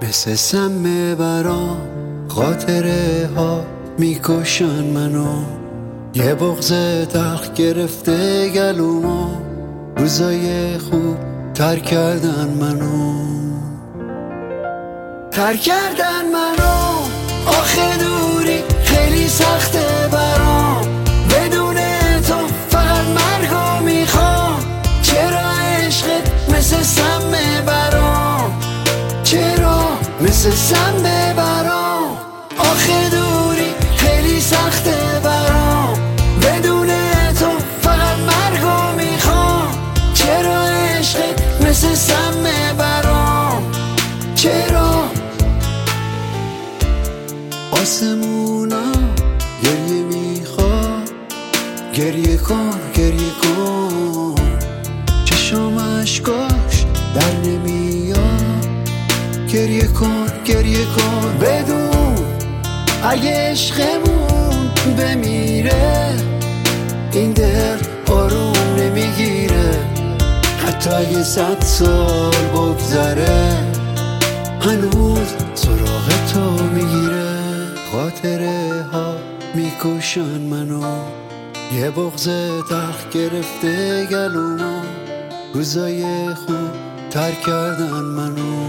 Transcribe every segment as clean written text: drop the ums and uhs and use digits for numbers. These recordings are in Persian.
مثل سم برام خاطره ها میکشن منو، یه بغض تلخ گرفته گلومو، روزای خوب تر کردن منو، تر کردن منو. آخه دوری خیلی سخته برام، بدون تو فقط مرگو میخوام. چرا عشقت مثل سم برام، چرا مثل سم برام. آخه دوری خیلی سخته برام، بدون تو فقط مرگو میخوام. چرا عشقت مثل سم برام، چرا. آسمونا گریه میخواد، گریه کن گریه کن. چشم اشکاش در نمیاد، گریه کن گریه کن. بدون اگه عشقمون بمیره، این دل آروم نمیگیره. حتی اگه 100 سال بگذره، هنوز سراغ تو میگیره. خاطره ها میکشن منو، یه بغض تلخ گرفته گلومو، روزای خوب تر کردن منو،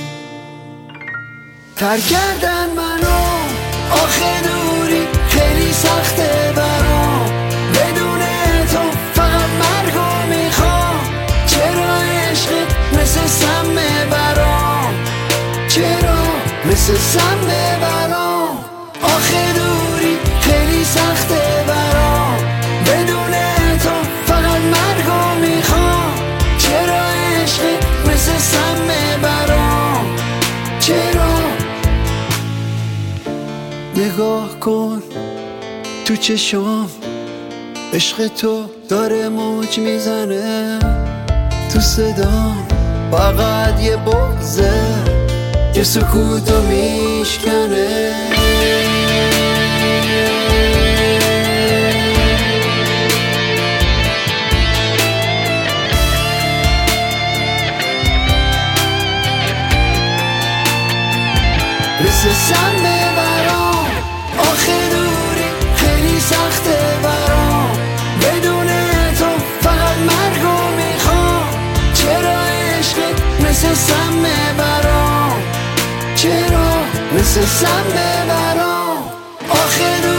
تر کردن منو. آخه دوری خیلی سخته برام، بدون تو فقط مرگو میخوام. چرا عشقت مثل سم برام، چرا مثل سم برام. آخه دوری خیلی سخته برام، بدون تو فقط مرگو میخوام. چرا عشقت مثل سم برام، چرا. نگاه کن تو چشام، عشق تو داره موج میزنه. تو صدام فقط یه بغضه که سکوتو میشکنه. مثل سم برام. آخه دوری خیلی سخته برام، بدون تو فقط مرگو میخوام. چرا عشقت مثل سم برام، چرا مثل سم برام. آخه دوری